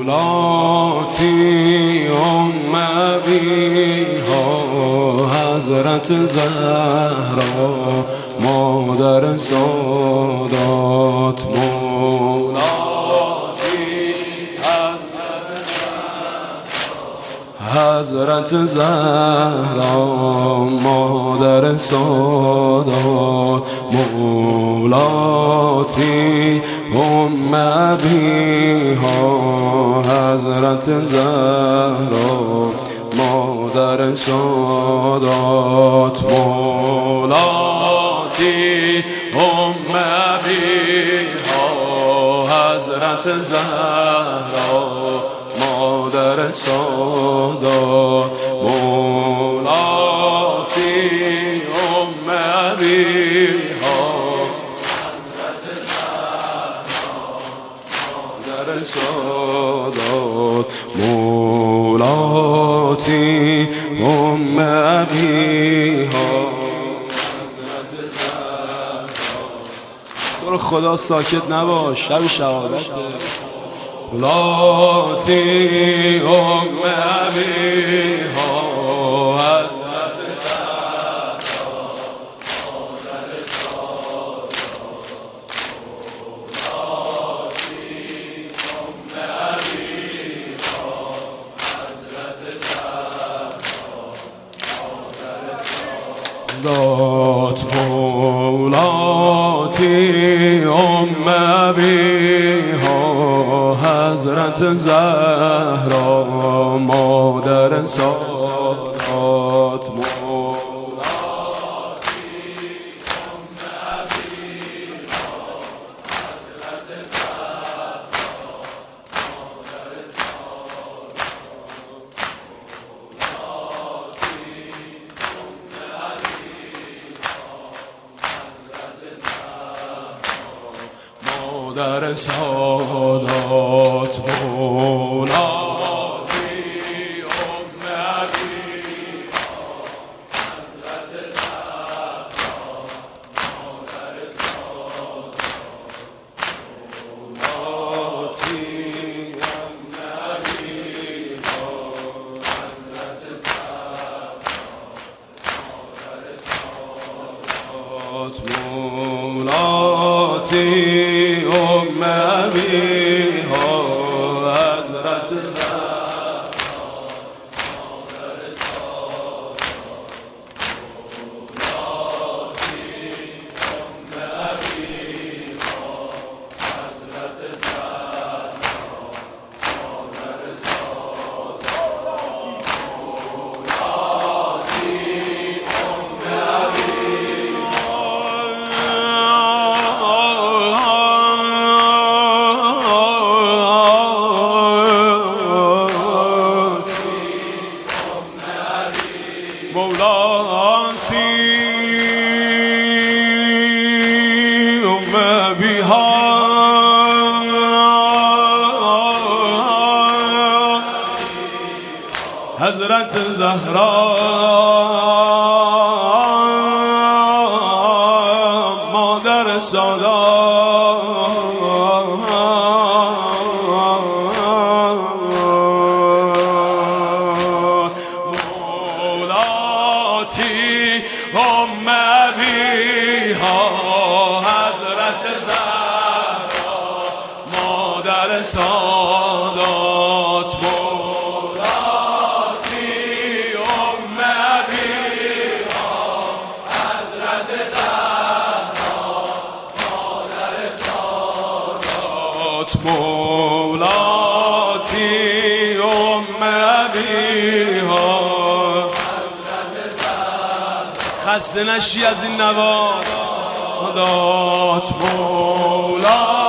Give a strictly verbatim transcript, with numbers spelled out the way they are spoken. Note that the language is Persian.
مولاتی ام ابیها حضرت زهرا مادر سادات. مولاتی حضرت زهرا مادر سادات. مولاتی ام ابیها حضرت زهرا مادر سادات. مولاتی ام ابیها حضرت زهرا مادر سادات. مولاتی ام ابیها سادات. مولاتی ام ابیها حضرت زهرا. تو رو خدا ساکت نباش، شب شهادت. مولاتی ام ابیها حضرت زهرا مادر سادات. مولاتی ام ابیها حضرت زهرا مادر سادات. مادر سادات. مولاتی ام ابیها حضرت زهرا مادر سادات. مولاتی ام ابیها حضرت زهرا مادر سادات. مولاتی ام ابیها حضرت زهرا مادر سادات. حضرت زهرا مادر سادات. مولاتی ام ابیها حضرت زهرا مادر سادات. مولاتی ام ابیها خسته نشی از این نواد. مولاتی